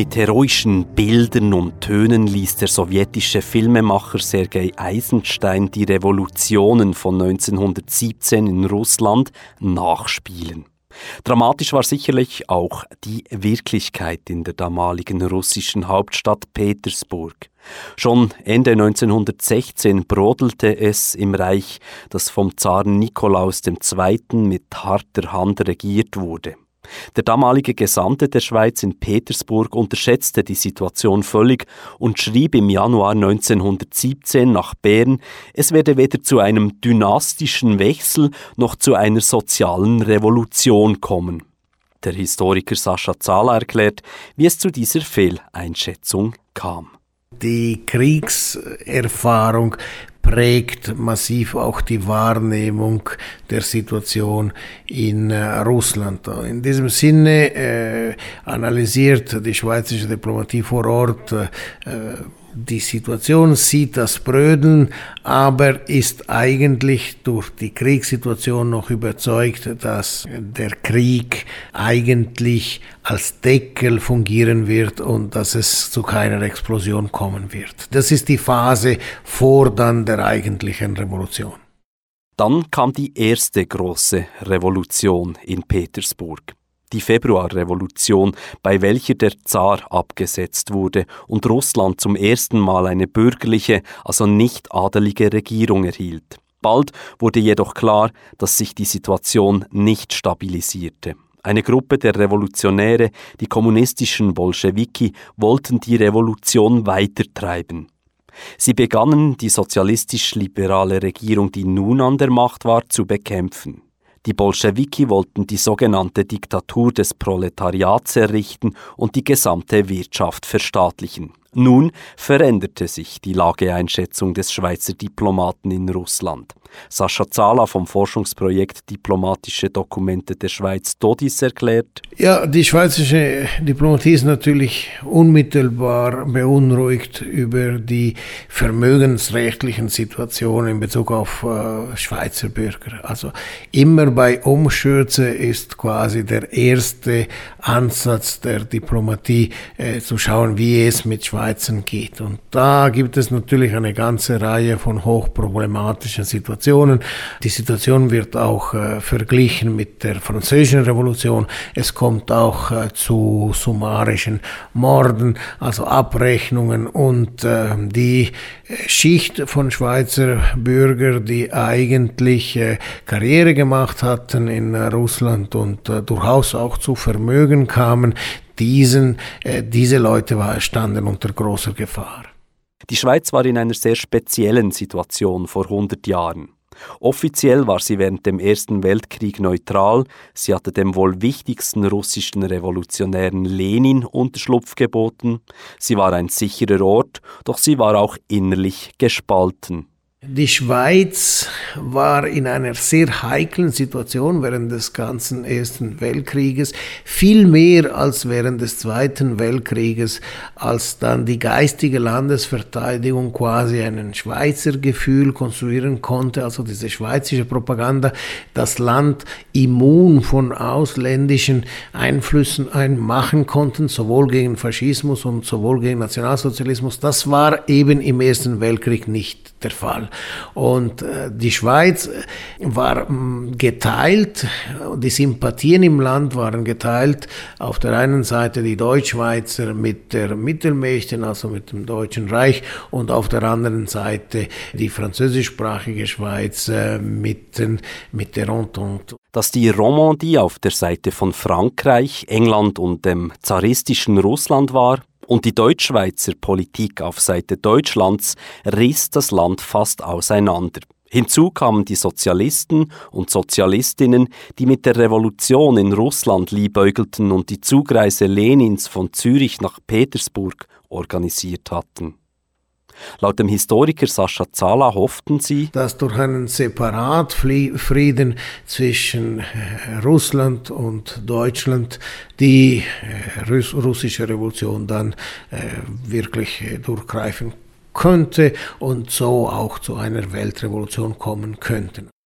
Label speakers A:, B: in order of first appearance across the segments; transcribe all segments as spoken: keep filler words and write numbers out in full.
A: Mit heroischen Bildern und Tönen ließ der sowjetische Filmemacher Sergei Eisenstein die Revolutionen von neunzehnhundertsiebzehn in Russland nachspielen. Dramatisch war sicherlich auch die Wirklichkeit in der damaligen russischen Hauptstadt Petersburg. Schon Ende neunzehnhundertsechzehn brodelte es im Reich, das vom Zaren Nikolaus der Zweite mit harter Hand regiert wurde. Der damalige Gesandte der Schweiz in Petersburg unterschätzte die Situation völlig und schrieb im Januar neunzehnhundertsiebzehn nach Bern, es werde weder zu einem dynastischen Wechsel noch zu einer sozialen Revolution kommen. Der Historiker Sascha Zala erklärt, wie es zu dieser Fehleinschätzung kam.
B: Die Kriegserfahrung prägt massiv auch die Wahrnehmung der Situation in äh, Russland. In diesem Sinne äh, analysiert die schweizerische Diplomatie vor Ort äh, die Situation, sieht das Brödeln, aber ist eigentlich durch die Kriegssituation noch überzeugt, dass der Krieg eigentlich als Deckel fungieren wird und dass es zu keiner Explosion kommen wird. Das ist die Phase vor dann der eigentlichen Revolution.
A: Dann kam die erste große Revolution in Petersburg. Die Februarrevolution, bei welcher der Zar abgesetzt wurde und Russland zum ersten Mal eine bürgerliche, also nicht adelige Regierung erhielt. Bald wurde jedoch klar, dass sich die Situation nicht stabilisierte. Eine Gruppe der Revolutionäre, die kommunistischen Bolschewiki, wollten die Revolution weitertreiben. Sie begannen, die sozialistisch-liberale Regierung, die nun an der Macht war, zu bekämpfen. Die Bolschewiki wollten die sogenannte Diktatur des Proletariats errichten und die gesamte Wirtschaft verstaatlichen. Nun veränderte sich die Lageeinschätzung des Schweizer Diplomaten in Russland. Sascha Zala vom Forschungsprojekt Diplomatische Dokumente der Schweiz D O D I S erklärt:
B: Ja, die schweizerische Diplomatie ist natürlich unmittelbar beunruhigt über die vermögensrechtlichen Situationen in Bezug auf äh, Schweizer Bürger. Also immer bei Umstürze ist quasi der erste Ansatz der Diplomatie äh, zu schauen, wie es mit Schweizern geht. Und da gibt es natürlich eine ganze Reihe von hochproblematischen Situationen. Die Situation wird auch äh, verglichen mit der Französischen Revolution. Es kommt auch äh, zu summarischen Morden, also Abrechnungen, und äh, die Schicht von Schweizer Bürgern, die eigentlich äh, Karriere gemacht hatten in äh, Russland und äh, durchaus auch zu Vermögen kamen, diesen, äh, diese Leute war, standen unter großer Gefahr.
A: Die Schweiz war in einer sehr speziellen Situation vor hundert Jahren. Offiziell war sie während dem Ersten Weltkrieg neutral, sie hatte dem wohl wichtigsten russischen Revolutionären Lenin Unterschlupf geboten, sie war ein sicherer Ort, doch sie war auch innerlich gespalten.
B: Die Schweiz war in einer sehr heiklen Situation während des ganzen Ersten Weltkrieges, viel mehr als während des Zweiten Weltkrieges, als dann die geistige Landesverteidigung quasi ein Schweizer Gefühl konstruieren konnte, also diese schweizerische Propaganda, das Land immun von ausländischen Einflüssen einmachen konnten, sowohl gegen Faschismus und sowohl gegen Nationalsozialismus. Das war eben im Ersten Weltkrieg nicht der Fall. Und äh, die Schweiz war mh, geteilt, die Sympathien im Land waren geteilt. Auf der einen Seite die Deutschschweizer mit der Mittelmächten, also mit dem Deutschen Reich, und auf der anderen Seite die französischsprachige Schweiz äh, mit, den, mit der Entente.
A: Dass die Romandie auf der Seite von Frankreich, England und dem zaristischen Russland war und die Deutschschweizer Politik auf Seite Deutschlands, riss das Land fast auseinander. Hinzu kamen die Sozialisten und Sozialistinnen, die mit der Revolution in Russland liebäugelten und die Zugreise Lenins von Zürich nach Petersburg organisiert hatten. Laut dem Historiker Sascha Zala hofften sie,
B: dass durch einen Separatfrieden zwischen Russland und Deutschland die russische Revolution dann wirklich durchgreifen könnte und so auch zu einer Weltrevolution kommen könnte.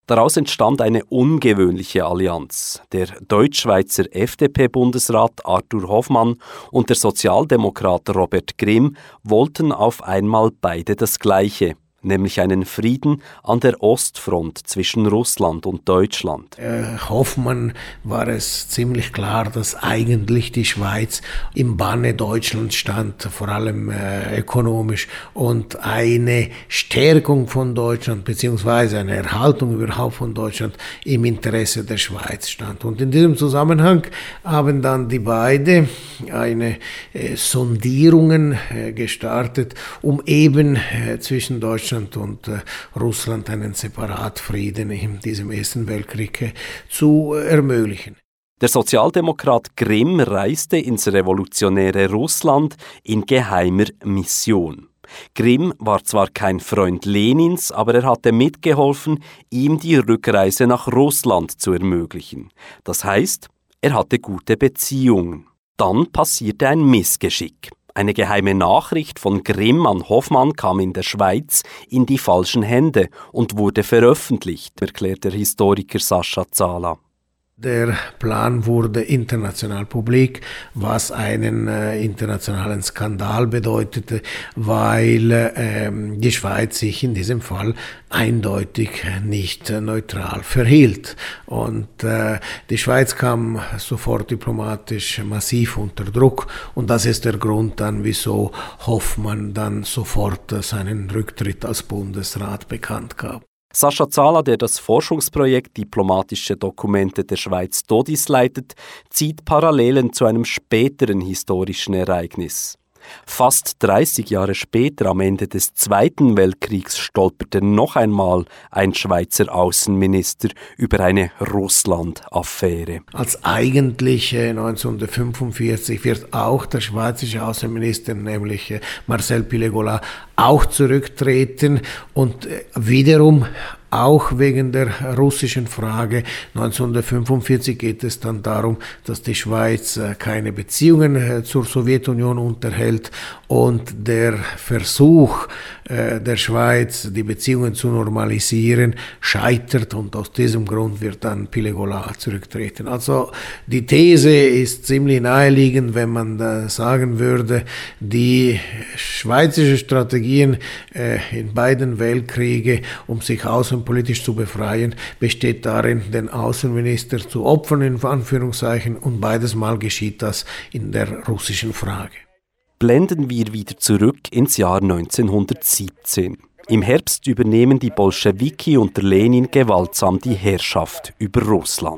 A: Daraus entstand eine ungewöhnliche Allianz. Der Deutschschweizer F D P-Bundesrat Arthur Hofmann und der Sozialdemokrat Robert Grimm wollten auf einmal beide das Gleiche, nämlich einen Frieden an der Ostfront zwischen Russland und Deutschland.
B: Äh, Hoffmann war es ziemlich klar, dass eigentlich die Schweiz im Banne Deutschlands stand, vor allem äh, ökonomisch, und eine Stärkung von Deutschland beziehungsweise eine Erhaltung überhaupt von Deutschland im Interesse der Schweiz stand. Und in diesem Zusammenhang haben dann die beiden eine äh, Sondierungen äh, gestartet, um eben äh, zwischen Deutschland und äh, Russland einen Separatfrieden in diesem Ersten Weltkrieg äh, zu äh, ermöglichen.
A: Der Sozialdemokrat Grimm reiste ins revolutionäre Russland in geheimer Mission. Grimm war zwar kein Freund Lenins, aber er hatte mitgeholfen, ihm die Rückreise nach Russland zu ermöglichen. Das heißt, er hatte gute Beziehungen. Dann passierte ein Missgeschick. Eine geheime Nachricht von Grimm an Hofmann kam in der Schweiz in die falschen Hände und wurde veröffentlicht, erklärt der Historiker Sascha Zala.
B: Der Plan wurde international publik, was einen äh, internationalen Skandal bedeutete, weil äh, die Schweiz sich in diesem Fall eindeutig nicht äh, neutral verhielt. Und äh, die Schweiz kam sofort diplomatisch massiv unter Druck, und das ist der Grund dann, wieso Hofmann dann sofort äh, seinen Rücktritt als Bundesrat bekannt gab.
A: Sascha Zala, der das Forschungsprojekt Diplomatische Dokumente der Schweiz DODIS leitet, zieht Parallelen zu einem späteren historischen Ereignis. Fast dreißig Jahre später, am Ende des Zweiten Weltkriegs, stolperte noch einmal ein Schweizer Außenminister über eine Russland-Affäre.
B: Als eigentlich neunzehnhundertfünfundvierzig wird auch der schweizerische Außenminister, nämlich Marcel Pilegola, auch zurücktreten, und wiederum auch wegen der russischen Frage. neunzehnhundertfünfundvierzig geht es dann darum, dass die Schweiz keine Beziehungen zur Sowjetunion unterhält, und der Versuch der Schweiz, die Beziehungen zu normalisieren, scheitert, und aus diesem Grund wird dann Pilegola zurücktreten. Also die These ist ziemlich naheliegend, wenn man da sagen würde, die schweizerischen Strategien in beiden Weltkriegen, um sich außenpolitisch zu befreien, besteht darin, den Außenminister zu opfern, in Anführungszeichen, und beides Mal geschieht das in der russischen Frage.
A: Blenden wir wieder zurück ins Jahr neunzehnhundertsiebzehn. Im Herbst übernehmen die Bolschewiki unter Lenin gewaltsam die Herrschaft über Russland.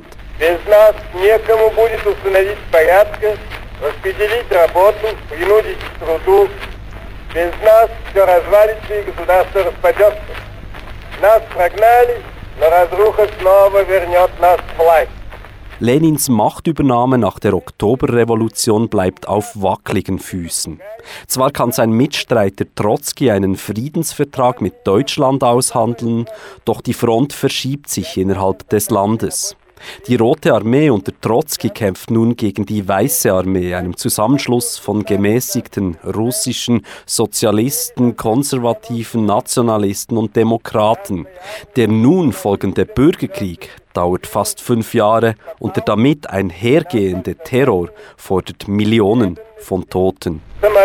A: Lenins Machtübernahme nach der Oktoberrevolution bleibt auf wackeligen Füßen. Zwar kann sein Mitstreiter Trotzki einen Friedensvertrag mit Deutschland aushandeln, doch die Front verschiebt sich innerhalb des Landes. Die Rote Armee unter Trotzki kämpft nun gegen die Weiße Armee, einem Zusammenschluss von gemäßigten russischen Sozialisten, Konservativen, Nationalisten und Demokraten. Der nun folgende Bürgerkrieg dauert fast fünf Jahre und der damit einhergehende Terror fordert Millionen von Toten.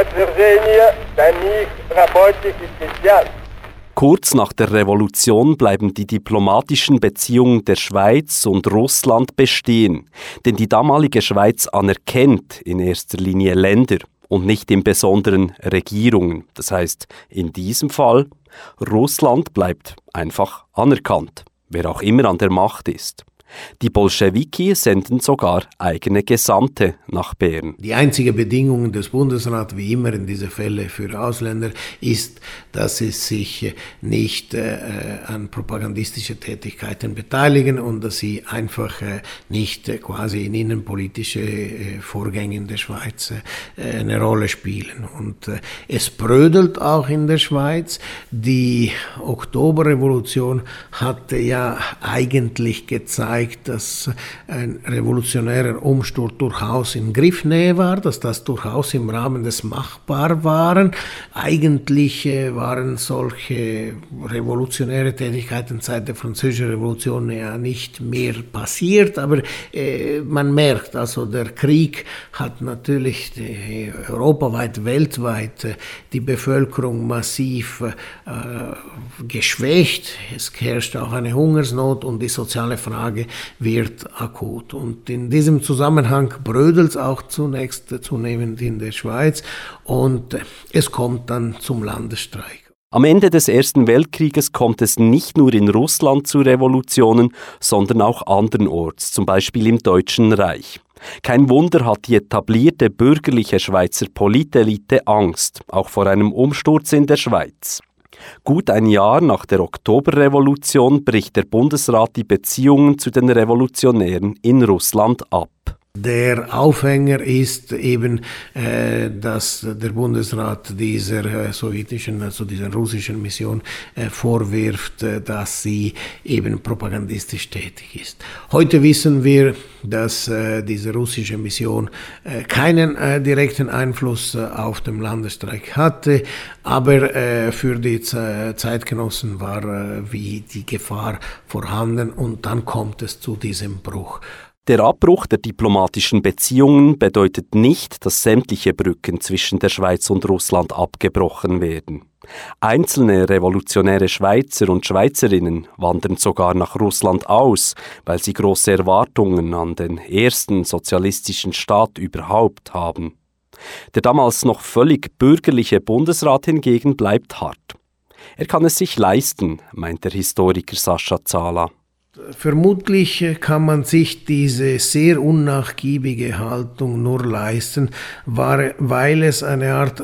A: Kurz nach der Revolution bleiben die diplomatischen Beziehungen der Schweiz und Russland bestehen, denn die damalige Schweiz anerkennt in erster Linie Länder und nicht im Besonderen Regierungen. Das heißt, in diesem Fall, Russland bleibt einfach anerkannt, wer auch immer an der Macht ist. Die Bolschewiki senden sogar eigene Gesandte nach Bern.
B: Die einzige Bedingung des Bundesrats, wie immer in diesen Fällen für Ausländer, ist, dass sie sich nicht äh, an propagandistische Tätigkeiten beteiligen und dass sie einfach äh, nicht äh, quasi in innenpolitische äh, Vorgänge in der Schweiz äh, eine Rolle spielen. Und äh, es brödelt auch in der Schweiz. Die Oktoberrevolution hatte ja eigentlich gezeigt, zeigt, dass ein revolutionärer Umsturz durchaus in Griffnähe war, dass das durchaus im Rahmen des Machbar waren. Eigentlich waren solche revolutionäre Tätigkeiten seit der Französischen Revolution ja nicht mehr passiert, aber äh, man merkt, also der Krieg hat natürlich die, europaweit, weltweit äh, die Bevölkerung massiv äh, geschwächt. Es herrscht auch eine Hungersnot und die soziale Frage wird akut. Und in diesem Zusammenhang brödelt es auch zunächst äh, zunehmend in der Schweiz und äh, es kommt dann zum Landesstreik.
A: Am Ende des Ersten Weltkrieges kommt es nicht nur in Russland zu Revolutionen, sondern auch andernorts, zum Beispiel im Deutschen Reich. Kein Wunder hat die etablierte bürgerliche Schweizer Politelite Angst, auch vor einem Umsturz in der Schweiz. Gut ein Jahr nach der Oktoberrevolution bricht der Bundesrat die Beziehungen zu den Revolutionären in Russland ab.
B: Der Aufhänger ist eben, äh, dass der Bundesrat dieser äh, sowjetischen, also dieser russischen Mission äh, vorwirft, äh, dass sie eben propagandistisch tätig ist. Heute wissen wir, dass äh, diese russische Mission äh, keinen äh, direkten Einfluss äh, auf den Landesstreik hatte, aber äh, für die Z- Zeitgenossen war äh, wie die Gefahr vorhanden und dann kommt es zu diesem Bruch.
A: Der Abbruch der diplomatischen Beziehungen bedeutet nicht, dass sämtliche Brücken zwischen der Schweiz und Russland abgebrochen werden. Einzelne revolutionäre Schweizer und Schweizerinnen wandern sogar nach Russland aus, weil sie große Erwartungen an den ersten sozialistischen Staat überhaupt haben. Der damals noch völlig bürgerliche Bundesrat hingegen bleibt hart. Er kann es sich leisten, meint der Historiker Sascha Zala.
B: Vermutlich kann man sich diese sehr unnachgiebige Haltung nur leisten, weil es eine Art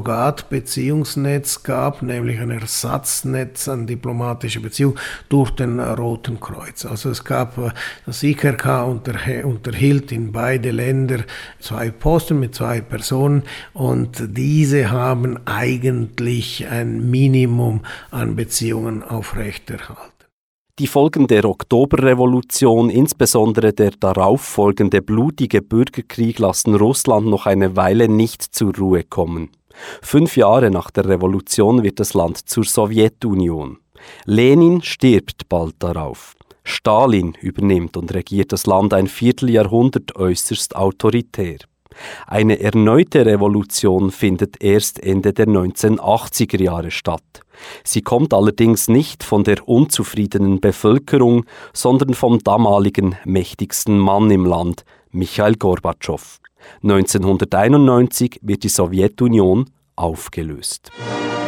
B: Surrogat-Beziehungsnetz gab, nämlich ein Ersatznetz an diplomatische Beziehungen durch den Roten Kreuz. Also es gab, das I K R K unterhielt in beide Länder zwei Posten mit zwei Personen und diese haben eigentlich ein Minimum an Beziehungen aufrechterhalten.
A: Die Folgen der Oktoberrevolution, insbesondere der darauf folgende blutige Bürgerkrieg, lassen Russland noch eine Weile nicht zur Ruhe kommen. Fünf Jahre nach der Revolution wird das Land zur Sowjetunion. Lenin stirbt bald darauf. Stalin übernimmt und regiert das Land ein Vierteljahrhundert äußerst autoritär. Eine erneute Revolution findet erst Ende der neunzehnhundertachtziger Jahre statt. Sie kommt allerdings nicht von der unzufriedenen Bevölkerung, sondern vom damaligen mächtigsten Mann im Land, Michail Gorbatschow. neunzehnhunderteinundneunzig wird die Sowjetunion aufgelöst.